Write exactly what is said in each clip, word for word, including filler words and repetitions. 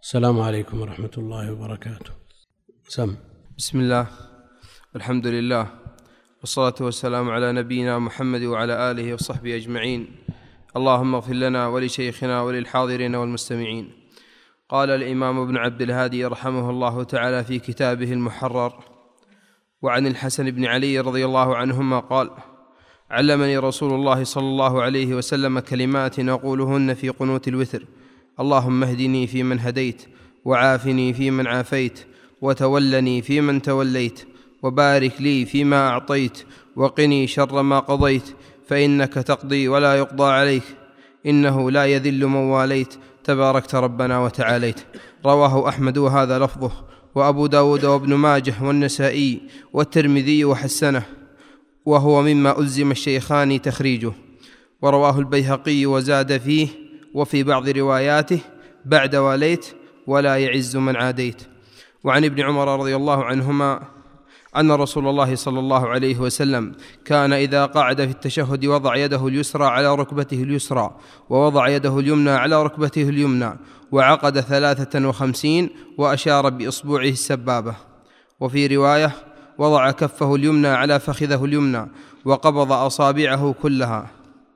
السلام عليكم ورحمة الله وبركاته. سم. بسم الله والحمد لله والصلاة والسلام على نبينا محمد وعلى آله وصحبه أجمعين. اللهم اغفر لنا ولشيخنا وللحاضرين والمستمعين. قال الإمام ابن عبد الهادي رحمه الله تعالى في كتابه المحرر: وعن الحسن بن علي رضي الله عنهما قال: علمني رسول الله صلى الله عليه وسلم كلمات أقولهن في قنوت الوتر: اللهم اهدني فيمن هديت، وعافني فيمن عافيت، وتولني فيمن توليت، وبارك لي فيما أعطيت، وقني شر ما قضيت، فإنك تقضي ولا يقضى عليك، إنه لا يذل من واليت، تباركت ربنا وتعاليت. رواه أحمد وهذا لفظه، وأبو داود وابن ماجه والنسائي والترمذي وحسنه، وهو مما ألزم الشيخان تخريجه. ورواه البيهقي وزاد فيه: وفي بعض رواياته: بعد واليت ولا يعز من عاديت. وعن ابن عمر رضي الله عنهما أن رسول الله صلى الله عليه وسلم كان إذا قعد في التشهد وضع يده اليسرى على ركبته اليسرى، ووضع يده اليمنى على ركبته اليمنى، وعقد ثلاثة وخمسين، وأشار بإصبعه السبابة. وفي رواية: وضع كفه اليمنى على فخذه اليمنى، وقبض أصابعه كلها،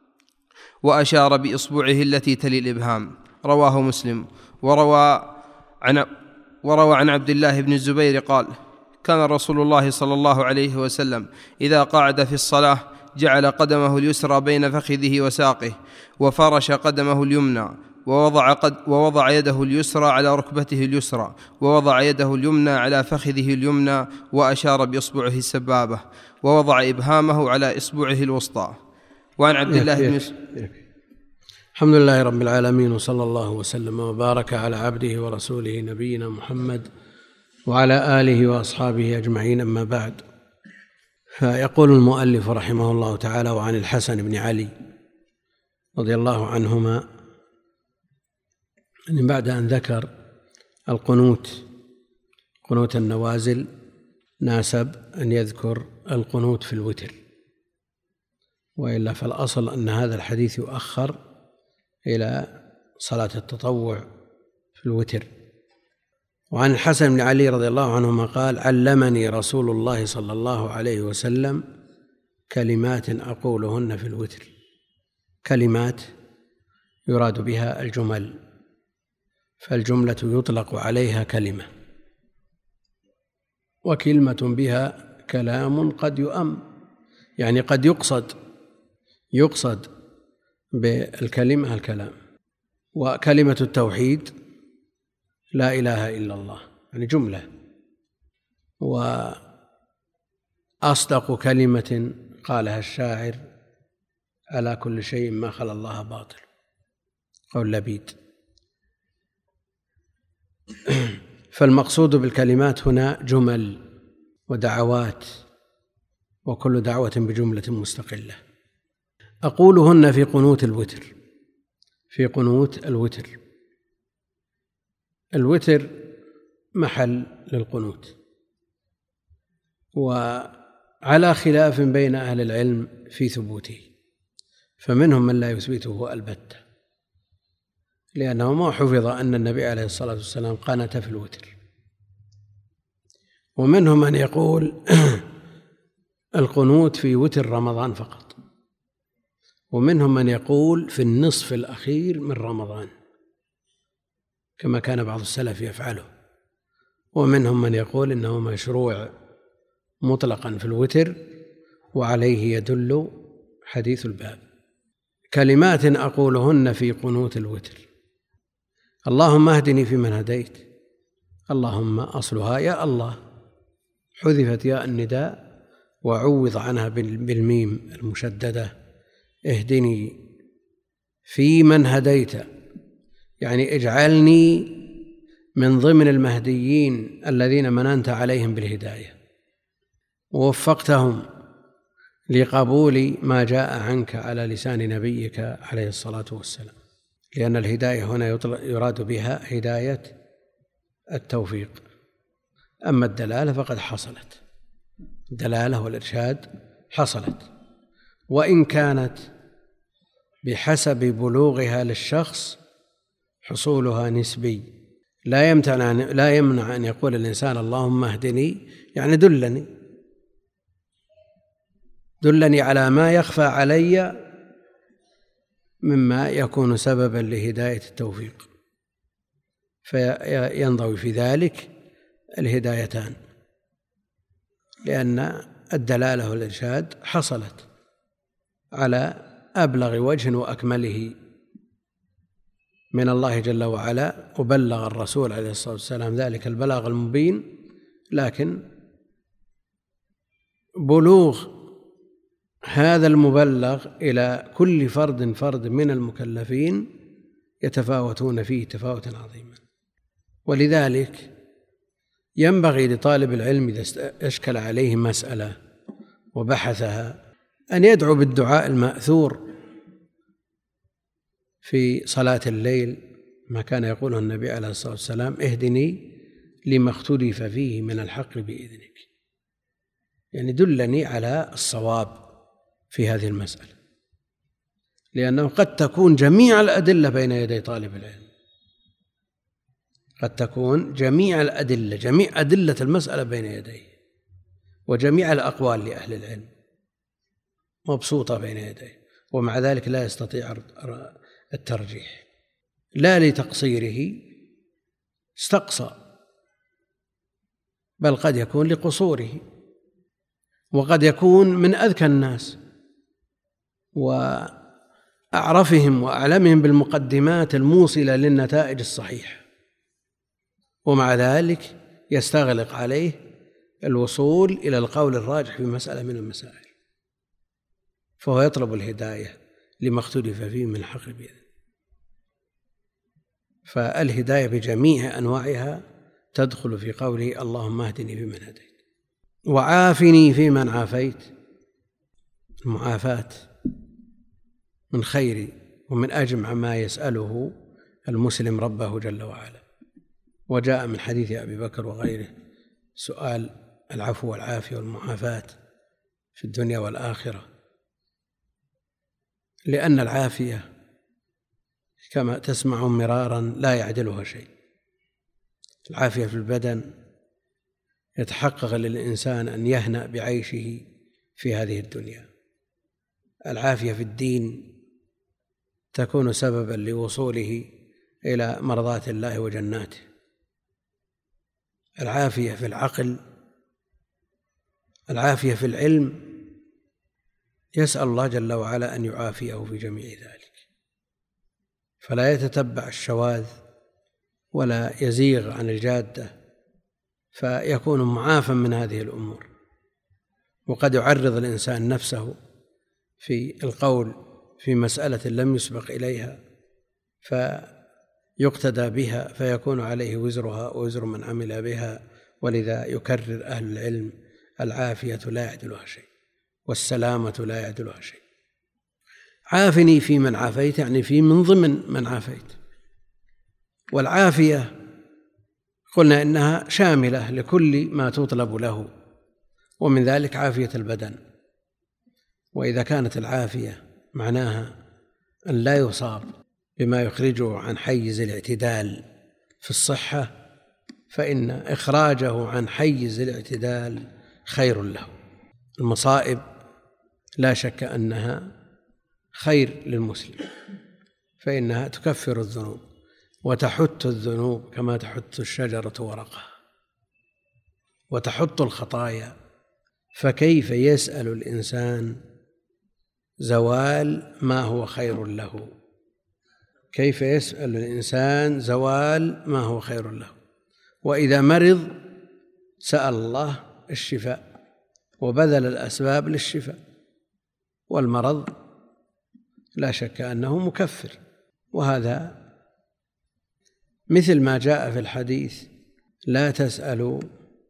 وأشار بإصبعه التي تلي الإبهام. رواه مسلم. وروى عن, وروى عن عبد الله بن الزبير قال: كان رسول الله صلى الله عليه وسلم إذا قعد في الصلاة جعل قدمه اليسرى بين فخذه وساقه، وفرش قدمه اليمنى، ووضع, قد ووضع يده اليسرى على ركبته اليسرى، ووضع يده اليمنى على فخذه اليمنى، وأشار بإصبعه السبابة، ووضع إبهامه على إصبعه الوسطى. وعن عبد الله بن الحمد لله رب العالمين، وصلى الله وسلم وبارك على عبده ورسوله نبينا محمد وعلى آله وأصحابه أجمعين، أما بعد. فيقول المؤلف رحمه الله تعالى: وعن الحسن بن علي رضي الله عنهما، أن بعد أن ذكر القنوت قنوت النوازل ناسب أن يذكر القنوت في الوتر، وإلا فالأصل أن هذا الحديث يؤخر إلى صلاة التطوع في الوتر. وعن الحسن بن علي رضي الله عنهما قال: علمني رسول الله صلى الله عليه وسلم كلمات أقولهن في الوتر. كلمات يراد بها الجمل، فالجملة يطلق عليها كلمة، وكلمة بها كلام قد يؤم، يعني قد يقصد يقصد بالكلمة الكلام. وكلمة التوحيد لا إله إلا الله، يعني جملة. وأصدق كلمة قالها الشاعر: على كل شيء ما خلا الله باطل، قول لبيد. فالمقصود بالكلمات هنا جمل ودعوات، وكل دعوة بجملة مستقلة. أقولهن في قنوت الوتر. في قنوت الوتر، الوتر محل للقنوت، وعلى خلاف بين أهل العلم في ثبوته، فمنهم من لا يثبته البتة، لأنه ما حفظ أن النبي عليه الصلاة والسلام قنت في الوتر. ومنهم من يقول القنوت في وتر رمضان فقط، ومنهم من يقول في النصف الأخير من رمضان كما كان بعض السلف يفعله، ومنهم من يقول إنه مشروع مطلقا في الوتر، وعليه يدل حديث الباب. كلمات أقولهن في قنوت الوتر: اللهم اهدني فيمن هديت. اللهم أصلها يا الله، حذفت ياء النداء وعوض عنها بالميم المشددة: اهدني فيمن هديت، يعني اجعلني من ضمن المهديين الذين مننت عليهم بالهداية، ووفقتهم لقبول ما جاء عنك على لسان نبيك عليه الصلاة والسلام، لأن الهداية هنا يراد بها هداية التوفيق. أما الدلالة فقد حصلت، الدلالة والإرشاد حصلت، وإن كانت بحسب بلوغها للشخص حصولها نسبي، لا يمنع لا يمنع أن يقول الإنسان اللهم اهدني، يعني دلني دلني على ما يخفى علي مما يكون سببا لهداية التوفيق، فينضوي في ذلك الهدايتان، لأن الدلالة والإرشاد حصلت على أبلغ وجه وأكمله من الله جل وعلا، وبلغ الرسول عليه الصلاة والسلام ذلك البلاغ المبين، لكن بلوغ هذا المبلغ إلى كل فرد فرد من المكلفين يتفاوتون فيه تفاوتا عظيما. ولذلك ينبغي لطالب العلم إذا أشكل عليه مسألة وبحثها أن يدعو بالدعاء المأثور في صلاة الليل، ما كان يقوله النبي عليه الصلاة والسلام: اهدني لما اختلف فيه من الحق بإذنك، يعني دلني على الصواب في هذه المسألة، لأنه قد تكون جميع الأدلة بين يدي طالب العلم، قد تكون جميع الأدلة جميع أدلة المسألة بين يديه، وجميع الأقوال لأهل العلم مبسوطة بين يديه، ومع ذلك لا يستطيع الترجيح، لا لتقصيره استقصى، بل قد يكون لقصوره، وقد يكون من أذكى الناس وأعرفهم وأعلمهم بالمقدمات الموصلة للنتائج الصحيحة، ومع ذلك يستغلق عليه الوصول إلى القول الراجح في مسألة من المسائل، فهو يطلب الهداية لما اختلف فيه من الحق بإذنه. فالهداية بجميع أنواعها تدخل في قوله اللهم اهدني فيمن هديت وعافني فيمن عافيت. المعافاة من خير ومن أجمع ما يسأله المسلم ربه جل وعلا، وجاء من حديث أبي بكر وغيره سؤال العفو والعافية والمعافاة في الدنيا والآخرة، لأن العافية كما تسمع مرارا لا يعدلها شيء. العافية في البدن يتحقق للإنسان أن يهنأ بعيشه في هذه الدنيا، العافية في الدين تكون سببا لوصوله إلى مرضاة الله وجناته، العافية في العقل، العافية في العلم، يسأل الله جل وعلا أن يعافيه في جميع ذلك، فلا يتتبع الشواذ ولا يزيغ عن الجادة، فيكون معافى من هذه الأمور. وقد يعرض الإنسان نفسه في القول في مسألة لم يسبق إليها فيقتدى بها، فيكون عليه وزرها ووزر من عمل بها. ولذا يكرر أهل العلم: العافية لا يعدلها شيء، والسلامة لا يعدلها شيء. عافني في من عافيت، يعني في من ضمن من عافيت. والعافية قلنا إنها شاملة لكل ما تطلب له، ومن ذلك عافية البدن. وإذا كانت العافية معناها أن لا يصاب بما يخرجه عن حيز الاعتدال في الصحة، فإن إخراجه عن حيز الاعتدال خير له. المصائب لا شك أنها خير للمسلم، فإنها تكفر الذنوب وتحت الذنوب كما تحت الشجرة ورقها وتحط الخطايا. فكيف يسأل الإنسان زوال ما هو خير له؟ كيف يسأل الإنسان زوال ما هو خير له؟ وإذا مرض سأل الله الشفاء وبذل الأسباب للشفاء، والمرض لا شك أنه مكفر. وهذا مثل ما جاء في الحديث: لا تسألوا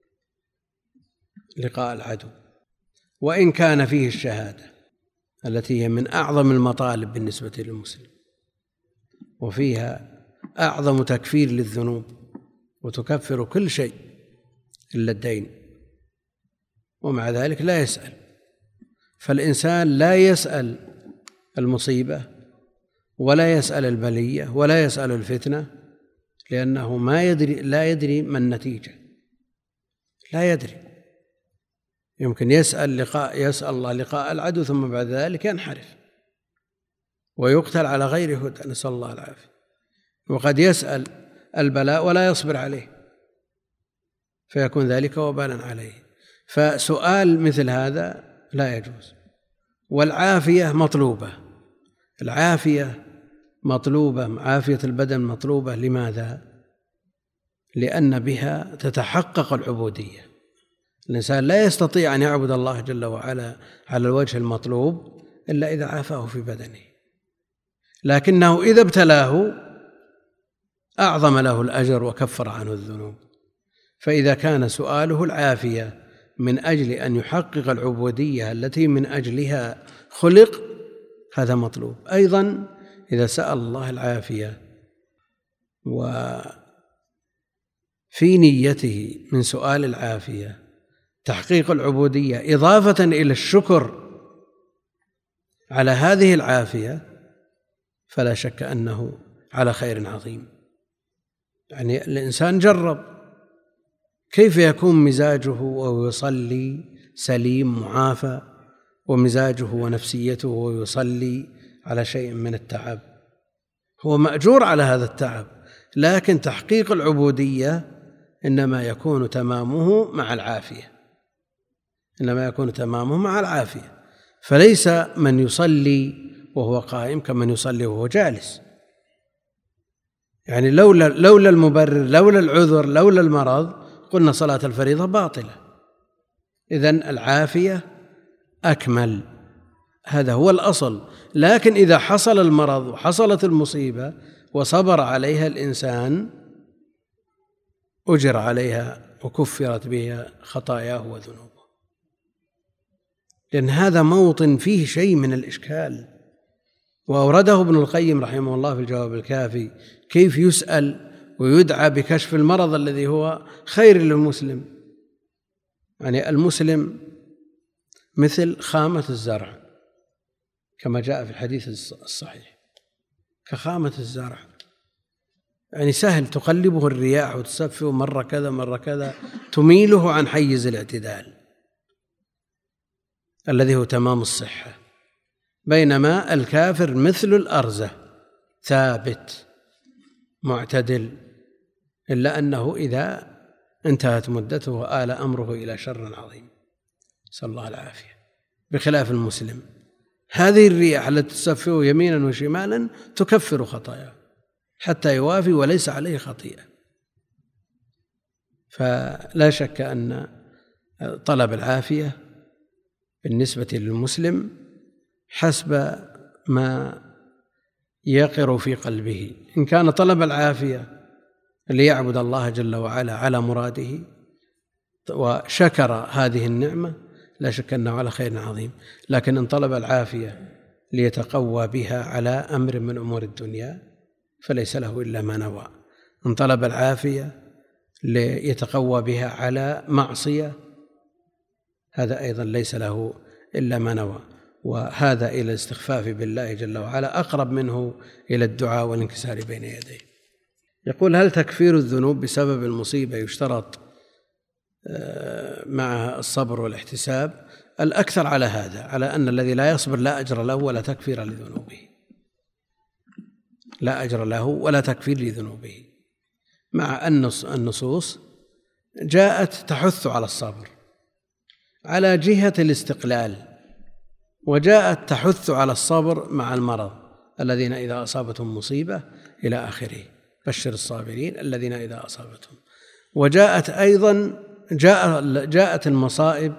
لقاء العدو، وإن كان فيه الشهادة التي هي من أعظم المطالب بالنسبة للمسلم، وفيها أعظم تكفير للذنوب، وتكفر كل شيء إلا الدين، ومع ذلك لا يسأل. فالإنسان لا يسأل المصيبة ولا يسأل البلية ولا يسأل الفتنة، لأنه ما يدري لا يدري ما النتيجة، لا يدري. يمكن يسأل لقاء يسأل الله لقاء العدو ثم بعد ذلك ينحرف ويقتل على غير هدى، نسأل الله العافية. وقد يسأل البلاء ولا يصبر عليه فيكون ذلك وبالا عليه. فسؤال مثل هذا لا يجوز. والعافية مطلوبة، العافية مطلوبة، عافية البدن مطلوبة. لماذا؟ لأن بها تتحقق العبودية. الإنسان لا يستطيع أن يعبد الله جل وعلا على الوجه المطلوب إلا إذا عافاه في بدنه، لكنه إذا ابتلاه أعظم له الأجر وكفر عنه الذنوب. فإذا كان سؤاله العافية من أجل أن يحقق العبودية التي من أجلها خلق، هذا مطلوب. أيضا إذا سأل الله العافية وفي نيته من سؤال العافية تحقيق العبودية إضافة إلى الشكر على هذه العافية، فلا شك أنه على خير عظيم. يعني الإنسان جرب كيف يكون مزاجه وهو يصلي سليم معافى، ومزاجه ونفسيته وهو يصلي على شيء من التعب، هو مأجور على هذا التعب، لكن تحقيق العبودية إنما يكون تمامه مع العافية، إنما يكون تمامه مع العافية. فليس من يصلي وهو قائم كمن يصلي وهو جالس. يعني لولا لولا المبرر، لولا العذر، لولا المرض، قلنا صلاة الفريضة باطلة. إذن العافية أكمل، هذا هو الأصل. لكن إذا حصل المرض وحصلت المصيبة وصبر عليها الإنسان أجر عليها وكفرت بها خطاياه وذنوبه، لأن هذا موطن فيه شيء من الإشكال. وأورده ابن القيم رحمه الله في الجواب الكافي كيف يسأل ويدعى بكشف المرض الذي هو خير للمسلم. يعني المسلم مثل خامة الزرع كما جاء في الحديث الصحيح، كخامة الزرع، يعني سهل تقلبه الرياح وتسفه مرة كذا مرة كذا، تميله عن حيز الاعتدال الذي هو تمام الصحة. بينما الكافر مثل الأرزة ثابت معتدل، إلا أنه إذا انتهت مدته آل أمره إلى شر عظيم، نسأل الله العافية. بخلاف المسلم، هذه الرياح التي تسفه يمينا وشمالا تكفر خطاياه حتى يوافي وليس عليه خطيئة. فلا شك أن طلب العافية بالنسبة للمسلم حسب ما يقر في قلبه. إن كان طلب العافية ليعبد الله جل وعلا على مراده وشكر هذه النعمة، لا شك أنه على خير عظيم. لكن إن طلب العافية ليتقوى بها على أمر من أمور الدنيا فليس له إلا ما نوى. إن طلب العافية ليتقوى بها على معصية هذا أيضا ليس له إلا ما نوى، وهذا إلى الاستخفاف بالله جل وعلا أقرب منه إلى الدعاء والانكسار بين يديه. يقول: هل تكفير الذنوب بسبب المصيبة يشترط مع الصبر والاحتساب؟ الأكثر على هذا، على أن الذي لا يصبر لا أجر له ولا تكفير لذنوبه، لا أجر له ولا تكفير لذنوبه، مع أن النصوص جاءت تحث على الصبر على جهة الاستقلال، وجاءت تحث على الصبر مع المرض الذين إذا أصابتهم مصيبة إلى آخره، بشر الصابرين الذين إذا أصابتهم. وجاءت أيضا جاء جاءت المصائب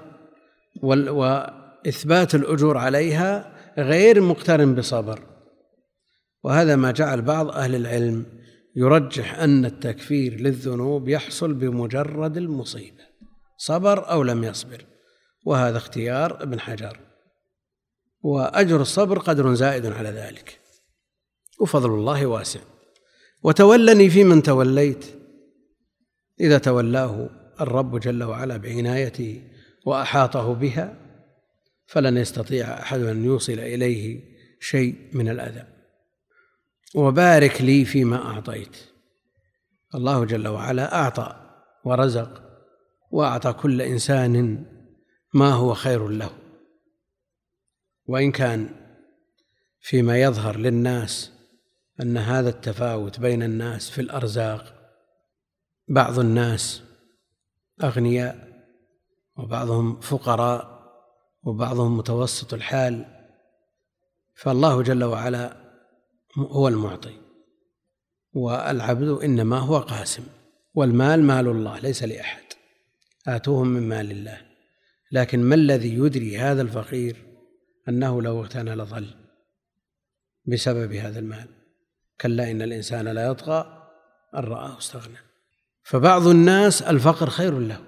وإثبات الأجور عليها غير مقترن بصبر. وهذا ما جعل بعض أهل العلم يرجح أن التكفير للذنوب يحصل بمجرد المصيبة، صبر أو لم يصبر، وهذا اختيار ابن حجر. وأجر الصبر قدر زائد على ذلك، وفضل الله واسع. وتولني في من توليت، إذا تولاه الرب جل وعلا بعنايته وأحاطه بها فلن يستطيع أحد أن يوصل إليه شيء من الأذى. وبارك لي فيما أعطيت، الله جل وعلا أعطى ورزق، وأعطى كل إنسان ما هو خير له، وإن كان فيما يظهر للناس أن هذا التفاوت بين الناس في الأرزاق، بعض الناس أغنياء وبعضهم فقراء وبعضهم متوسط الحال، فالله جل وعلا هو المعطي، والعبد إنما هو قاسم، والمال مال الله ليس لأحد، آتوهم من مال الله. لكن ما الذي يدري هذا الفقير أنه لو اغتنى لظل بسبب هذا المال؟ كلا إن الإنسان لا يطغى أن رآه استغنى. فبعض الناس الفقر خير له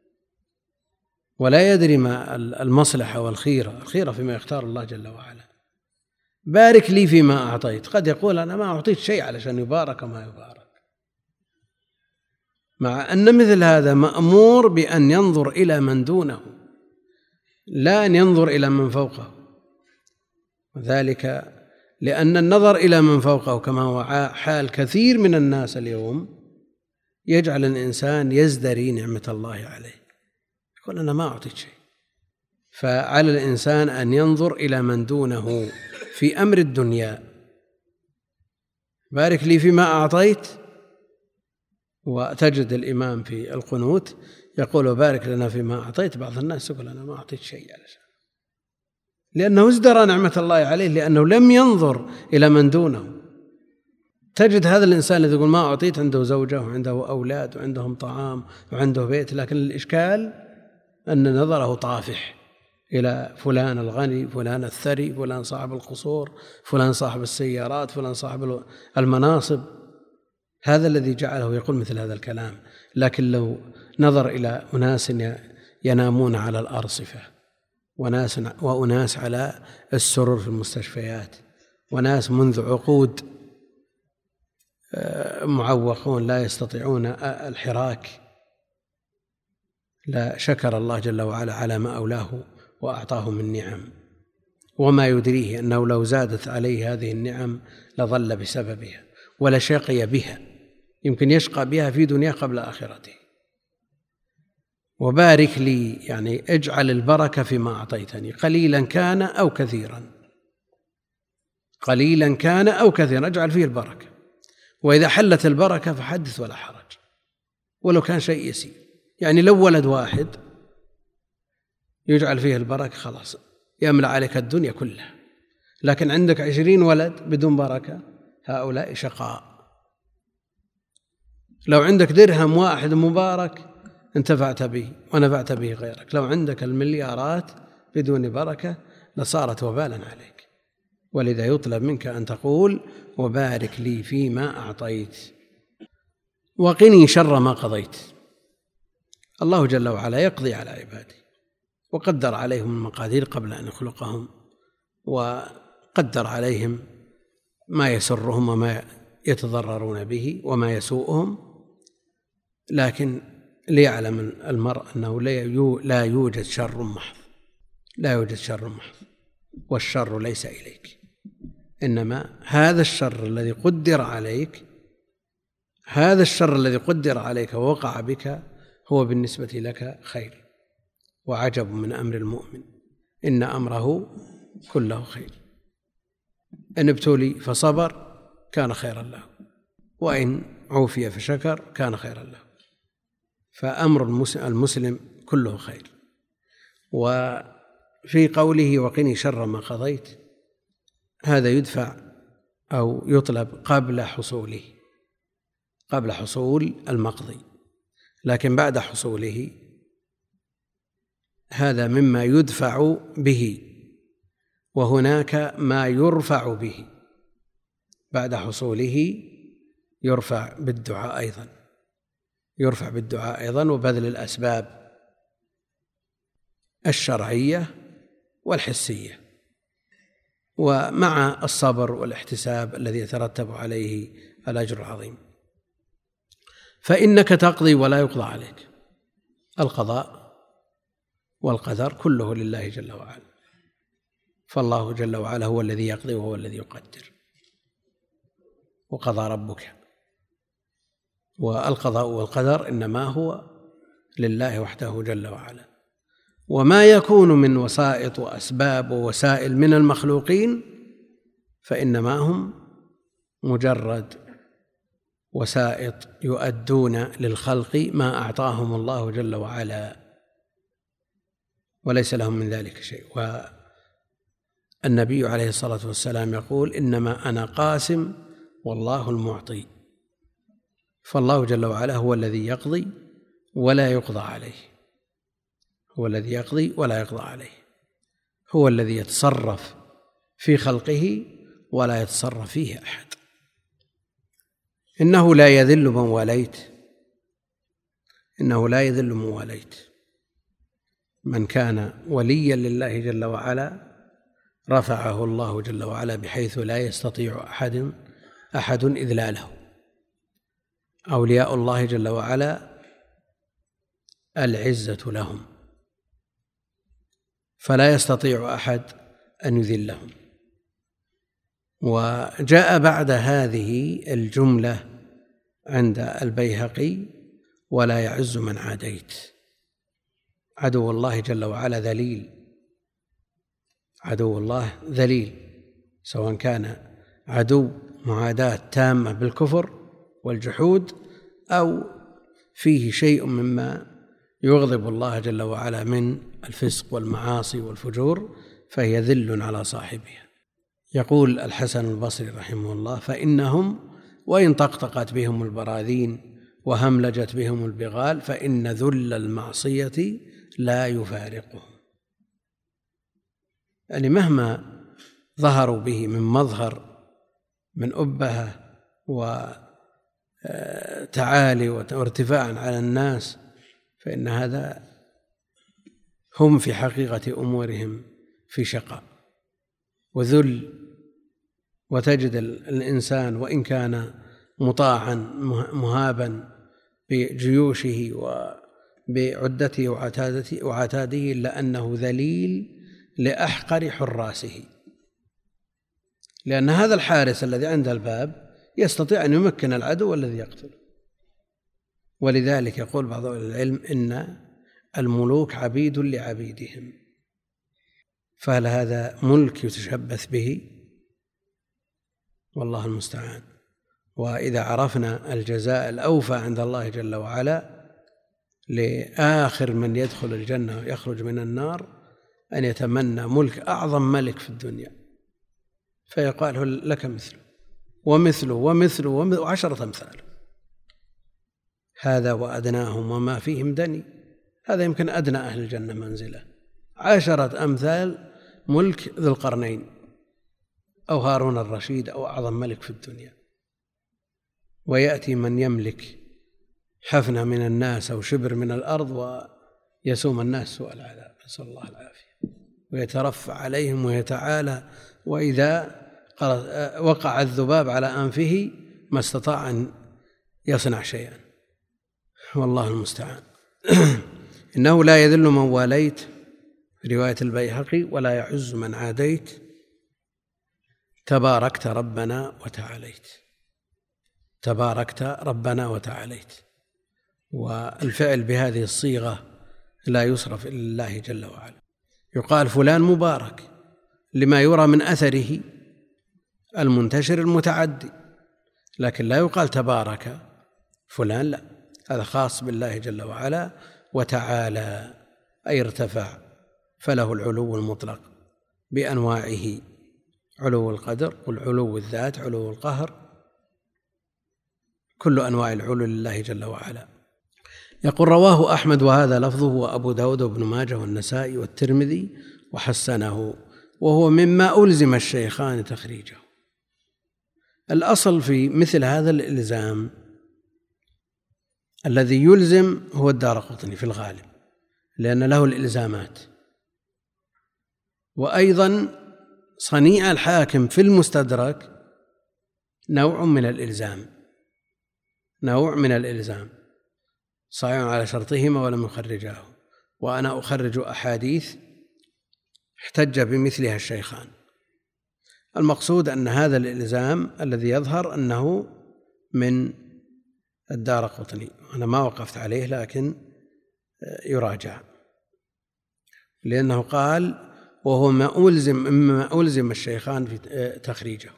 ولا يدري ما المصلحة والخيرة، الخيرة فيما يختار الله جل وعلا. بارك لي فيما أعطيت، قد يقول أنا ما أعطيت شيء علشان يبارك ما يبارك، مع أن مثل هذا مأمور بأن ينظر إلى من دونه لا أن ينظر إلى من فوقه، وذلك لأن النظر إلى من فوقه كما هو حال كثير من الناس اليوم يجعل الإنسان يزدري نعمة الله عليه، يقول أنا ما أعطيت شيء. فعلى الإنسان أن ينظر إلى من دونه في أمر الدنيا. بارك لي فيما أعطيت، وتجد الإمام في القنوت يقول بارك لنا فيما أعطيت، بعض الناس يقول أنا ما أعطيت شيء علشان، لأنه ازدرى نعمة الله عليه، لأنه لم ينظر إلى من دونه. تجد هذا الإنسان الذي يقول ما أعطيت عنده زوجة وعنده أولاد وعندهم طعام وعنده بيت، لكن الإشكال أن نظره طافح إلى فلان الغني، فلان الثري، فلان صاحب القصور، فلان صاحب السيارات، فلان صاحب المناصب. هذا الذي جعله يقول مثل هذا الكلام. لكن لو نظر إلى أناس ينامون على الأرصفة، وناس وأناس على السرر في المستشفيات، وناس منذ عقود معوقون لا يستطيعون الحراك، لا شكر الله جل وعلا على ما أولاه وأعطاه من نعم، وما يدريه أنه لو زادت عليه هذه النعم لظل بسببها ولشقي بها، يمكن يشقى بها في دنيا قبل آخرته. وبارك لي يعني اجعل البركة فيما أعطيتني، قليلا كان أو كثيرا، قليلا كان أو كثيرا اجعل فيه البركة، وإذا حلت البركة فحدث ولا حرج، ولو كان شيء يسير. يعني لو ولد واحد يجعل فيه البركة خلاص يملأ عليك الدنيا كلها، لكن عندك عشرين ولد بدون بركة، هؤلاء شقاء. لو عندك درهم واحد مبارك انتفعت به ونفعت به غيرك، لو عندك المليارات بدون بركة لصارت وبالا عليك. ولذا يطلب منك أن تقول وبارك لي فيما أعطيت وقني شر ما قضيت. الله جل وعلا يقضي على عباده، وقدر عليهم المقادير قبل أن يخلقهم، وقدر عليهم ما يسرهم وما يتضررون به وما يسوءهم، لكن ليعلم المرء أنه لا يوجد شر محض، لا يوجد شر محض، والشر ليس إليك، إنما هذا الشر الذي قدر عليك، هذا الشر الذي قدر عليك ووقع بك هو بالنسبة لك خير. وعجب من أمر المؤمن إن أمره كله خير، إن ابتلي فصبر كان خيرا له، وإن عوفي فشكر كان خيرا له. فأمر المسلم كله خير. وفي قوله وقني شر ما قضيت، هذا يدفع أو يطلب قبل حصوله، قبل حصول المقضي، لكن بعد حصوله هذا مما يدفع به، وهناك ما يرفع به. بعد حصوله يرفع بالدعاء أيضا، يرفع بالدعاء أيضا وبذل الأسباب الشرعية والحسية، ومع الصبر والاحتساب الذي يترتب عليه الأجر العظيم. فإنك تقضي ولا يقضى عليك، القضاء والقدر كله لله جل وعلا، فالله جل وعلا هو الذي يقضي وهو الذي يقدر. وقضى ربك والقضاء والقدر إنما هو لله وحده جل وعلا. وما يكون من وسائط وأسباب ووسائل من المخلوقين فإنما هم مجرد وسائط يؤدون للخلق ما أعطاهم الله جل وعلا، وليس لهم من ذلك شيء. والنبي عليه الصلاة والسلام يقول: إنما أنا قاسم والله المعطي. فالله جل وعلا هو الذي يقضي ولا يقضى عليه، هو الذي يقضي ولا يقضى عليه، هو الذي يتصرف في خلقه ولا يتصرف فيه أحد. إنه لا يذل من واليت، إنه لا يذل من واليت. من كان وليا لله جل وعلا رفعه الله جل وعلا بحيث لا يستطيع أحد أحد إذلاله. أولياء الله جل وعلا العزة لهم، فلا يستطيع أحد أن يذلهم. وجاء بعد هذه الجملة عند البيهقي: ولا يعز من عاديت. عدو الله جل وعلا ذليل، عدو الله ذليل، سواء كان عدو معاداة تامة بالكفر والجحود أو فيه شيء مما يغضب الله جل وعلا من الفسق والمعاصي والفجور، فهي ذل على صاحبها. يقول الحسن البصري رحمه الله: فإنهم وإن طقطقت بهم البراذين وهملجت بهم البغال فإن ذل المعصية لا يفارقهم. يعني مهما ظهروا به من مظهر من أبهة وتعالي وارتفاع على الناس، فإن هذا هم في حقيقة أمورهم في شقاء وذل. وتجد الإنسان وإن كان مطاعا مهابا بجيوشه وبعدته وعتاده إلا أنه ذليل لأحقر حراسه، لأن هذا الحارس الذي عند الباب يستطيع أن يمكن العدو الذي يقتله. ولذلك يقول بعض أهل العلم: إن الملوك عبيد لعبيدهم. فهل هذا ملك يتشبث به؟ والله المستعان. وإذا عرفنا الجزاء الأوفى عند الله جل وعلا لآخر من يدخل الجنة ويخرج من النار أن يتمنى ملك أعظم ملك في الدنيا، فيقال لك مثله ومثله ومثله وعشرة أمثاله. هذا وأدناهم وما فيهم دني. هذا يمكن أدنى أهل الجنة منزلة، عشرة أمثال ملك ذي القرنين أو هارون الرشيد أو أعظم ملك في الدنيا. ويأتي من يملك حفنة من الناس أو شبر من الأرض ويسوم الناس سوء العذاب، نسأل الله العافية، ويترفع عليهم ويتعالى، وإذا وقع الذباب على أنفه ما استطاع أن يصنع شيئا، والله المستعان. إنه لا يذل من واليت رواية البيهقي: ولا يعز من عاديت، تباركت ربنا وتعاليت. تباركت ربنا وتعاليت. والفعل بهذه الصيغة لا يصرف إلا الله جل وعلا. يقال فلان مبارك لما يرى من أثره المنتشر المتعدي، لكن لا يقال تبارك فلان، لا، هذا خاص بالله جل وعلا. وتعالى أي ارتفع، فله العلو المطلق بأنواعه: علو القدر، قل علو الذات، علو القهر، كل أنواع العلو لله جل وعلا. يقول: رواه أحمد وهذا لفظه، وأبو داود وابن ماجه والنسائي والترمذي وحسنه، وهو مما ألزم الشيخان تخريجه. الأصل في مثل هذا الإلزام الذي يلزم هو الدارقطني في الغالب، لأن له الإلزامات. وأيضا صنيع الحاكم في المستدرك نوع من الإلزام، نوع من الإلزام صحيح على شرطهما ولم يخرجاه. وأنا أخرج أحاديث احتج بمثلها الشيخان. المقصود أن هذا الإلزام الذي يظهر أنه من الدارقطني، أنا ما وقفت عليه لكن يراجع، لأنه قال وهو ما ألزم مما ألزم الشيخان في تخريجه.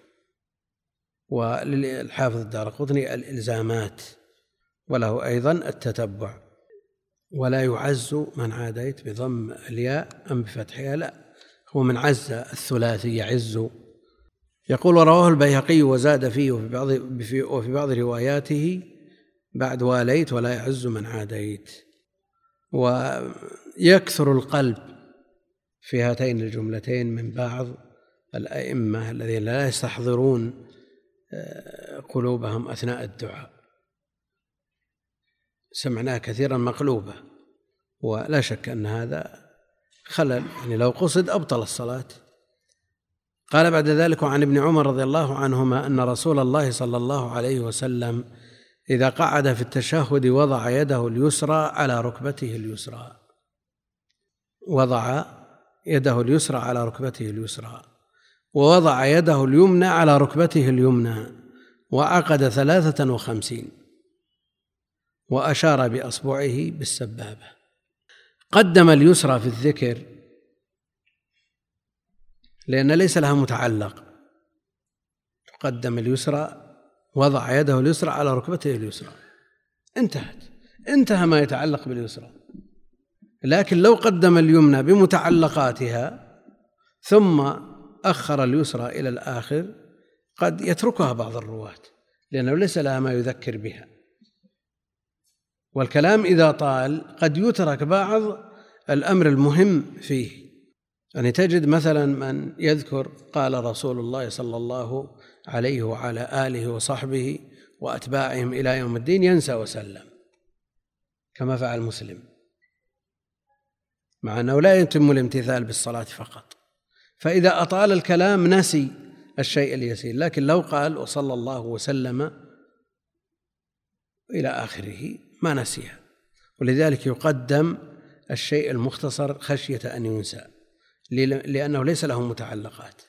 وللحافظ الدارقطني الإلزامات، وله أيضا التتبع. ولا يعز من عاديت بضم الياء أم بفتحها، لا، هو من عز الثلاثي يعز. يقول ورواه البيهقي وزاد فيه وفي بعض, وفي بعض رواياته بعد واليت ولا يعز من عاديت. ويكثر القلب في هاتين الجملتين من بعض الأئمة الذين لا يستحضرون قلوبهم أثناء الدعاء، سمعناه كثيرا مقلوبة، ولا شك أن هذا خلل، يعني لو قصد أبطل الصلاة. قال بعد ذلك عن ابن عمر رضي الله عنهما أن رسول الله صلى الله عليه وسلم إذا قعد في التشهد وضع يده اليسرى على ركبته اليسرى وضع يده اليسرى على ركبته اليسرى ووضع يده اليمنى على ركبته اليمنى وعقد ثلاثة وخمسين وأشار بأصبعه بالسبابة. قدم اليسرى في الذكر لأن ليس لها متعلق، قدم اليسرى، وضع يده اليسرى على ركبته اليسرى، انتهت، انتهى ما يتعلق باليسرى. لكن لو قدم اليمنى بمتعلقاتها ثم أخر اليسرى إلى الآخر قد يتركها بعض الرواة لأنه ليس لها ما يذكر بها، والكلام إذا طال قد يترك بعض الأمر المهم فيه. يعني تجد مثلا من يذكر قال رسول الله صلى الله عليه وعلى آله وصحبه وأتباعهم إلى يوم الدين ينسى وسلم كما فعل مسلم، مع أنه لا يتم الامتثال بالصلاة فقط، فإذا أطال الكلام نسي الشيء اليسير. لكن لو قال وصلى الله وسلم إلى آخره ما نسيها، ولذلك يقدم الشيء المختصر خشية أن ينسى لأنه ليس له متعلقات.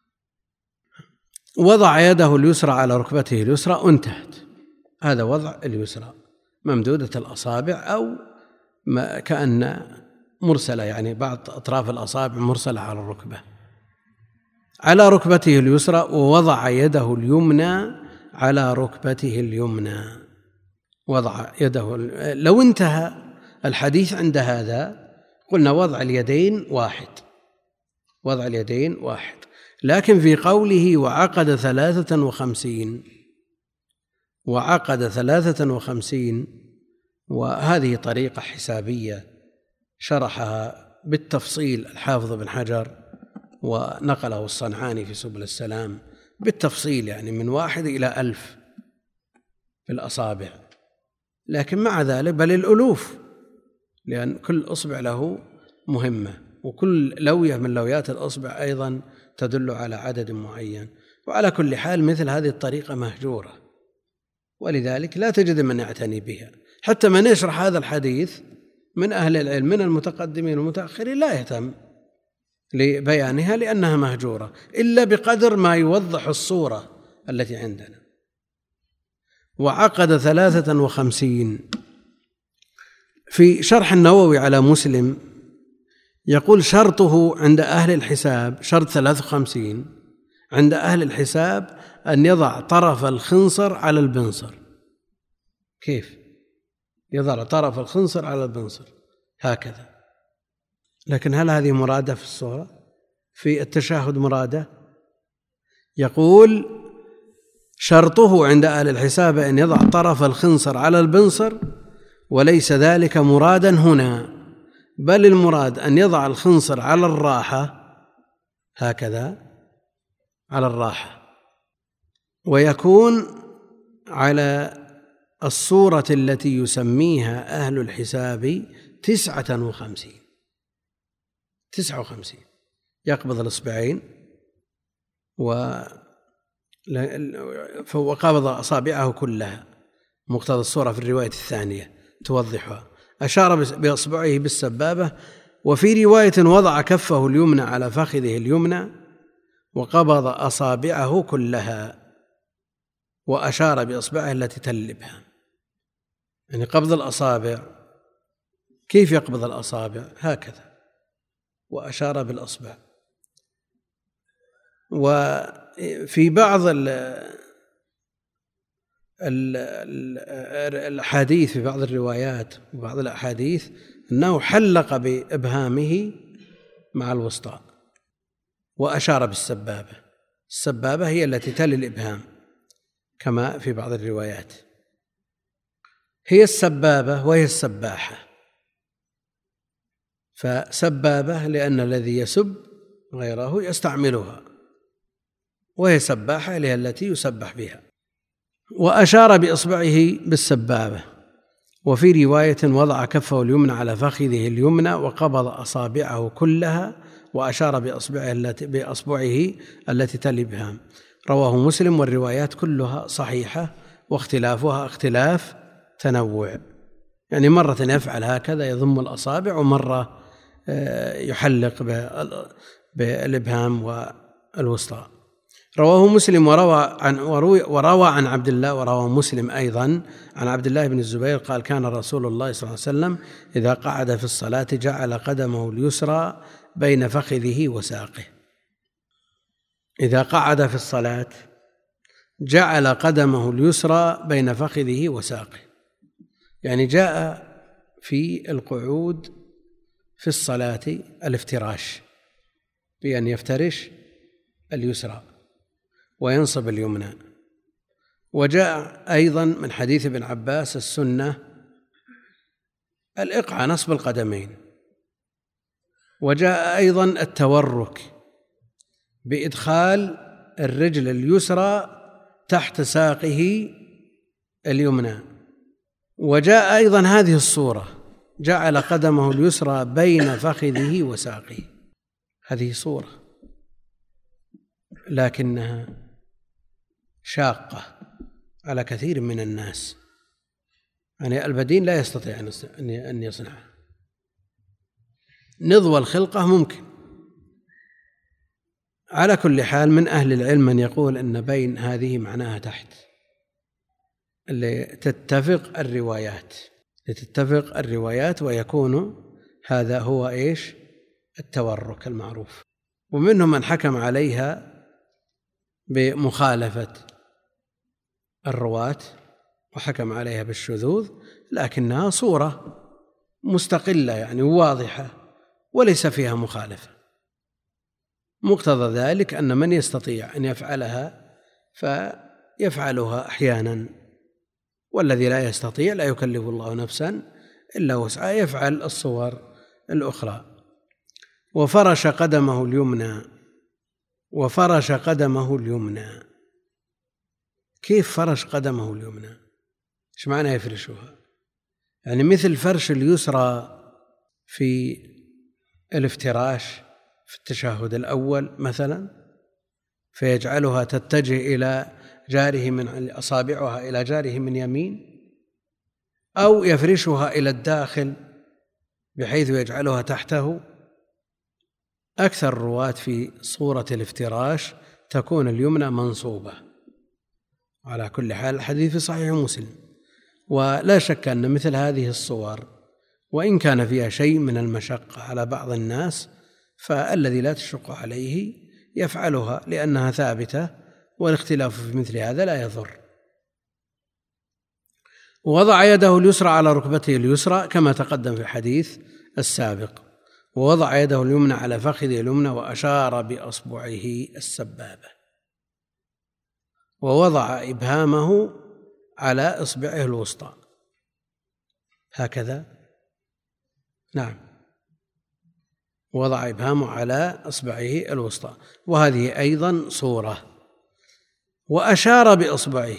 وضع يده اليسرى على ركبته اليسرى انتهت، هذا وضع اليسرى ممدودة الأصابع أو ما كأن مرسلة، يعني بعض أطراف الأصابع مرسلة على الركبة على ركبته اليسرى، ووضع يده اليمنى على ركبته اليمنى. وضع يده، لو انتهى الحديث عند هذا قلنا وضع اليدين واحد، وضع اليدين واحد، لكن في قوله وعقد ثلاثة وخمسين وعقد ثلاثة وخمسين وهذه طريقة حسابية شرحها بالتفصيل الحافظ بن حجر ونقله الصنعاني في سبل السلام بالتفصيل، يعني من واحد إلى ألف في الأصابع، لكن مع ذلك بل الألوف، لأن كل أصبع له مهمة، وكل لوية من لويات الأصبع أيضا تدل على عدد معين. وعلى كل حال مثل هذه الطريقة مهجورة، ولذلك لا تجد من يعتني بها، حتى من يشرح هذا الحديث من أهل العلم من المتقدمين والمتأخرين لا يهتم لبيانها لأنها مهجورة إلا بقدر ما يوضح الصورة التي عندنا. وعقد ثلاثة وخمسين. في شرح النووي على مسلم يقول شرطه عند أهل الحساب، شرط ثلاثة وخمسين عند أهل الحساب أن يضع طرف الخنصر على البنصر. كيف؟ يضع طرف الخنصر على البنصر هكذا، لكن هل هذه مرادة في الصورة؟ في التشهد مرادة؟ يقول شرطه عند أهل الحساب أن يضع طرف الخنصر على البنصر، وليس ذلك مرادا هنا، بل المراد أن يضع الخنصر على الراحة هكذا على الراحة، ويكون على الصورة التي يسميها أهل الحساب تسعة وخمسين تسعة وخمسين يقبض الإصبعين وقبض أصابعه كلها، مقتضى الصورة في الرواية الثانية توضحها. أشار بأصبعه بالسبابة، وفي رواية وضع كفه اليمنى على فخذه اليمنى وقبض أصابعه كلها وأشار بأصبعه التي تلبها. يعني قبض الأصابع، كيف يقبض الأصابع؟ هكذا، وأشار بالأصبع. وفي بعض الأحاديث، في بعض الروايات وبعض الأحاديث، أنه حلق بإبهامه مع الوسطى وأشار بالسبابة. السبابة هي التي تلي الإبهام كما في بعض الروايات، هي السبابة وهي السباحة. فسبابة لأن الذي يسب غيره يستعملها، وهي سباحة لها التي يسبح بها. وأشار بإصبعه بالسبابة. وفي رواية وضع كفه اليمنى على فخذه اليمنى وقبض أصابعه كلها وأشار بأصبعه التي بأصبعه التي تلي الإبهام. رواه مسلم، والروايات كلها صحيحة، واختلافها اختلاف تنوع، يعني مرة يفعل هكذا يضم الأصابع، ومرة يحلق بالإبهام والوسطى. رواه مسلم وروى عن وروى عن عبد الله وروى مسلم أيضا عن عبد الله بن الزبير قال: كان رسول الله صلى الله عليه وسلم إذا قعد في الصلاة جعل قدمه اليسرى بين فخذه وساقه. إذا قعد في الصلاة جعل قدمه اليسرى بين فخذه وساقه، يعني جاء في القعود في الصلاة الافتراش، بأن يفترش اليسرى وينصب اليمنى. وجاء أيضا من حديث ابن عباس السنة الإقعاء، نصب القدمين. وجاء أيضا التورك بإدخال الرجل اليسرى تحت ساقه اليمنى. وجاء أيضا هذه الصورة: جعل قدمه اليسرى بين فخذه وساقه. هذه صورة لكنها شاقة على كثير من الناس، يعني البدين لا يستطيع أن يصنعها. نضوى الخلقة ممكن. على كل حال، من أهل العلم من يقول أن بين هذه معناها تحت، اللي تتفق الروايات لتتفق الروايات ويكون هذا هو إيش؟ التورك المعروف. ومنهم من حكم عليها بمخالفة الرواة وحكم عليها بالشذوذ، لكنها صورة مستقلة يعني واضحة وليس فيها مخالفة. مقتضى ذلك أن من يستطيع أن يفعلها فيفعلها أحيانا، والذي لا يستطيع لا يكلف الله نفسا إلا وسعها، يفعل الصور الأخرى. وفرش قدمه اليمنى وفرش قدمه اليمنى كيف فرش قدمه اليمنى؟ ايش معنى يفرشها؟ يعني مثل فرش اليسرى في الافتراش في التشهد الأول مثلا، فيجعلها تتجه إلى جاره من أصابعها إلى جاره من يمين، أو يفرشها إلى الداخل بحيث يجعلها تحته. أكثر الرواة في صورة الافتراش تكون اليمنى منصوبة. على كل حال الحديث في صحيح مسلم، ولا شك أن مثل هذه الصور وإن كان فيها شيء من المشقة على بعض الناس، فالذي لا تشق عليه يفعلها لأنها ثابتة، والاختلاف في مثل هذا لا يضر. ووضع يده اليسرى على ركبته اليسرى كما تقدم في الحديث السابق، ووضع يده اليمنى على فخذه اليمنى وأشار بأصبعه السبابة، ووضع إبهامه على إصبعه الوسطى هكذا. نعم، وضع إبهامه على إصبعه الوسطى، وهذه أيضا صورة. وأشار بإصبعه